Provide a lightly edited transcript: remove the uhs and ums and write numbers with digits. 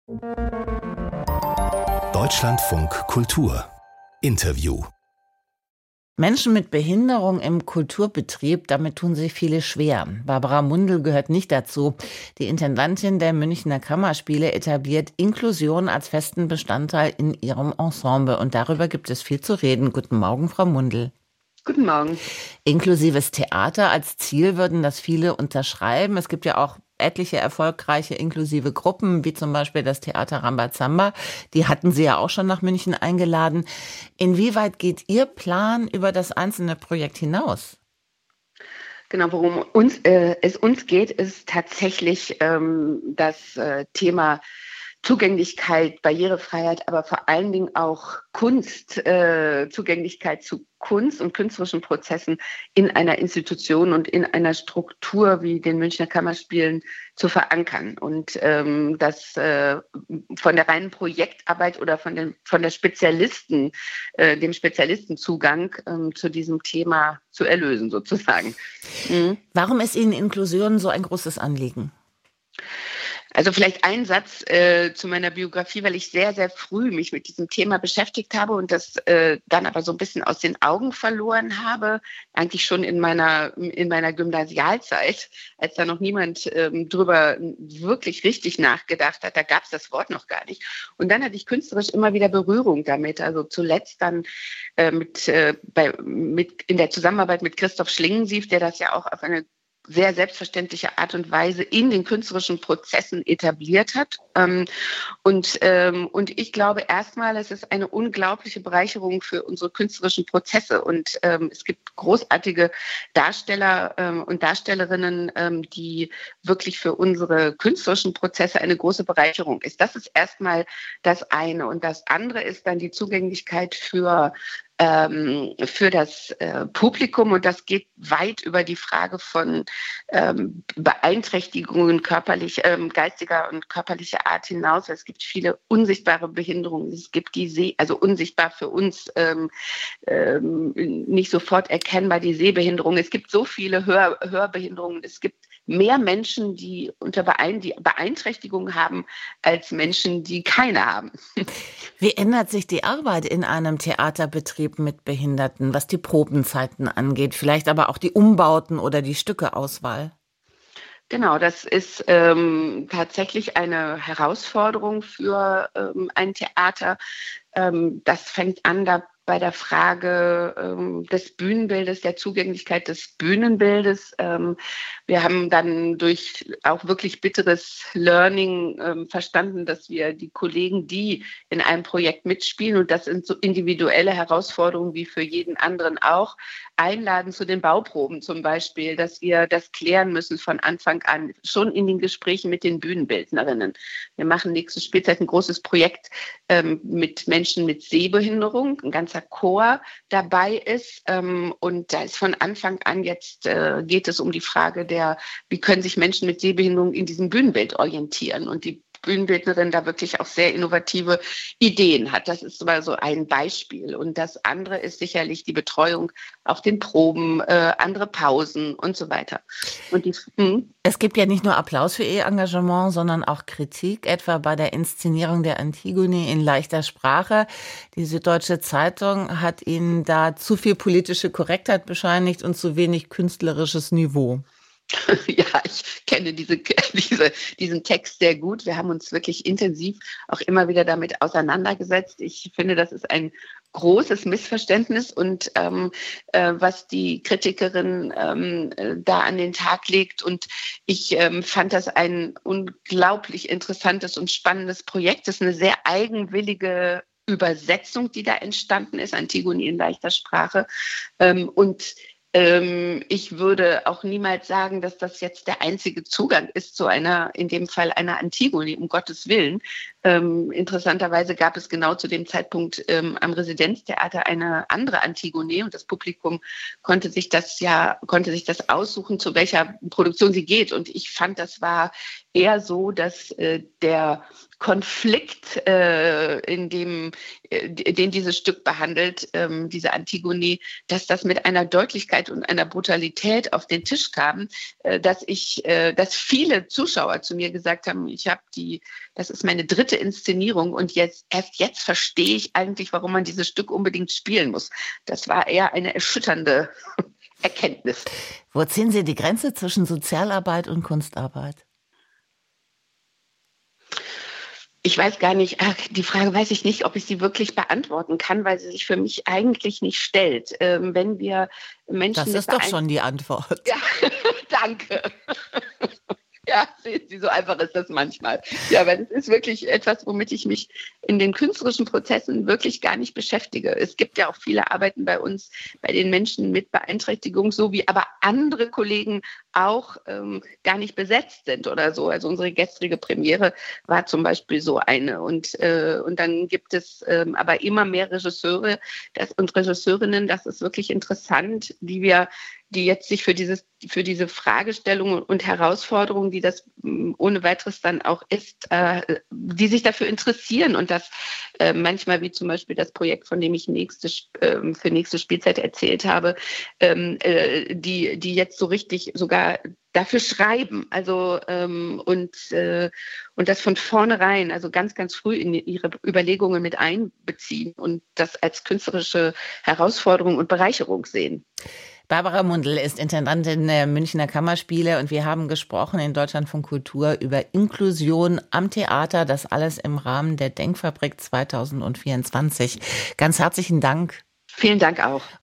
Deutschlandfunk Kultur Interview. Menschen mit Behinderung im Kulturbetrieb, damit tun sich viele schwer. Barbara Mundl gehört nicht dazu. Die Intendantin der Münchner Kammerspiele etabliert Inklusion als festen Bestandteil in ihrem Ensemble. Und darüber gibt es viel zu reden. Guten Morgen, Frau Mundl. Guten Morgen. Inklusives Theater als Ziel würden das viele unterschreiben. Es gibt ja auch etliche erfolgreiche inklusive Gruppen, wie zum Beispiel das Theater Rambazamba. Die hatten Sie ja auch schon nach München eingeladen. Inwieweit geht Ihr Plan über das einzelne Projekt hinaus? Genau, worum es uns geht, ist tatsächlich das Thema Zugänglichkeit, Barrierefreiheit, aber vor allen Dingen auch Kunst, Zugänglichkeit zu Kunst und künstlerischen Prozessen in einer Institution und in einer Struktur wie den Münchner Kammerspielen zu verankern. Und das von der reinen Projektarbeit oder von dem Spezialistenzugang zu diesem Thema zu erlösen, sozusagen. Mhm. Warum ist Ihnen Inklusion so ein großes Anliegen? Also vielleicht ein Satz zu meiner Biografie, weil ich sehr, sehr früh mich mit diesem Thema beschäftigt habe und das dann aber so ein bisschen aus den Augen verloren habe, eigentlich schon in meiner Gymnasialzeit, als da noch niemand drüber wirklich richtig nachgedacht hat. Da gab es das Wort noch gar nicht. Und dann hatte ich künstlerisch immer wieder Berührung damit. Also zuletzt dann in der Zusammenarbeit mit Christoph Schlingensief, der das ja auch auf eine sehr selbstverständliche Art und Weise in den künstlerischen Prozessen etabliert hat. Und ich glaube erstmal, es ist eine unglaubliche Bereicherung für unsere künstlerischen Prozesse. Und es gibt großartige Darsteller und Darstellerinnen, die wirklich für unsere künstlerischen Prozesse eine große Bereicherung ist. Das ist erstmal das eine. Und das andere ist dann die Zugänglichkeit für das Publikum, und das geht weit über die Frage von Beeinträchtigungen geistiger und körperlicher Art hinaus. Es gibt viele unsichtbare Behinderungen. Es gibt also unsichtbar für uns nicht sofort erkennbar die Sehbehinderung. Es gibt so viele Hörbehinderungen. Es gibt mehr Menschen, die Beeinträchtigungen haben, als Menschen, die keine haben. Wie ändert sich die Arbeit in einem Theaterbetrieb mit Behinderten, was die Probenzeiten angeht, vielleicht aber auch die Umbauten oder die Stückeauswahl? Genau, das ist tatsächlich eine Herausforderung für ein Theater. Das fängt an bei der Frage des Bühnenbildes, der Zugänglichkeit des Bühnenbildes. Wir haben dann durch auch wirklich bitteres Learning verstanden, dass wir die Kollegen, die in einem Projekt mitspielen, und das sind so individuelle Herausforderungen wie für jeden anderen auch, einladen zu den Bauproben zum Beispiel, dass wir das klären müssen von Anfang an, schon in den Gesprächen mit den Bühnenbildnerinnen. Wir machen nächste Spielzeit ein großes Projekt mit Menschen mit Sehbehinderung, ein ganzer Chor dabei ist. Und da ist von Anfang an jetzt geht es um die Frage wie können sich Menschen mit Sehbehinderung in diesem Bühnenbild orientieren, und die Bühnenbildnerin da wirklich auch sehr innovative Ideen hat. Das ist mal so ein Beispiel. Und das andere ist sicherlich die Betreuung auf den Proben, andere Pausen und so weiter. Es gibt ja nicht nur Applaus für Ihr Engagement, sondern auch Kritik, etwa bei der Inszenierung der Antigone in leichter Sprache. Die Süddeutsche Zeitung hat Ihnen da zu viel politische Korrektheit bescheinigt und zu wenig künstlerisches Niveau. Ja, ich kenne diesen Text sehr gut. Wir haben uns wirklich intensiv auch immer wieder damit auseinandergesetzt. Ich finde, das ist ein großes Missverständnis, und was die Kritikerin da an den Tag legt. Und ich fand das ein unglaublich interessantes und spannendes Projekt. Das ist eine sehr eigenwillige Übersetzung, die da entstanden ist, Antigone in leichter Sprache. Ich würde auch niemals sagen, dass das jetzt der einzige Zugang ist zu in dem Fall einer Antigone, um Gottes Willen. Interessanterweise gab es genau zu dem Zeitpunkt am Residenztheater eine andere Antigone, und das Publikum konnte sich das aussuchen, zu welcher Produktion sie geht. Und ich fand, das war eher so, dass der Konflikt, den dieses Stück behandelt, diese Antigone, dass das mit einer Deutlichkeit und einer Brutalität auf den Tisch kam, dass viele Zuschauer zu mir gesagt haben, ich habe das ist meine 3. Inszenierung und erst jetzt verstehe ich eigentlich, warum man dieses Stück unbedingt spielen muss. Das war eher eine erschütternde Erkenntnis. Wo ziehen Sie die Grenze zwischen Sozialarbeit und Kunstarbeit? Ich weiß gar nicht, die Frage weiß ich nicht, ob ich sie wirklich beantworten kann, weil sie sich für mich eigentlich nicht stellt. Wenn wir Menschen. Das ist doch schon die Antwort. Ja, danke. Ja, sehen Sie, so einfach ist das manchmal. Ja, aber das ist wirklich etwas, womit ich mich in den künstlerischen Prozessen wirklich gar nicht beschäftige. Es gibt ja auch viele Arbeiten bei uns, bei den Menschen mit Beeinträchtigung, so wie aber andere Kollegen auch gar nicht besetzt sind oder so. Also unsere gestrige Premiere war zum Beispiel so eine. Und dann gibt es aber immer mehr Regisseure und Regisseurinnen. Das ist wirklich interessant, die jetzt sich für diese Fragestellungen und Herausforderungen, die das ohne weiteres dann auch ist, die sich dafür interessieren und das manchmal, wie zum Beispiel das Projekt, von dem ich für nächste Spielzeit erzählt habe, die jetzt so richtig sogar dafür schreiben, also und das von vornherein, also ganz, ganz früh in ihre Überlegungen mit einbeziehen und das als künstlerische Herausforderung und Bereicherung sehen. Barbara Mundl ist Intendantin der Münchner Kammerspiele und wir haben gesprochen in Deutschlandfunk Kultur über Inklusion am Theater, das alles im Rahmen der Denkfabrik 2024. Ganz herzlichen Dank. Vielen Dank auch.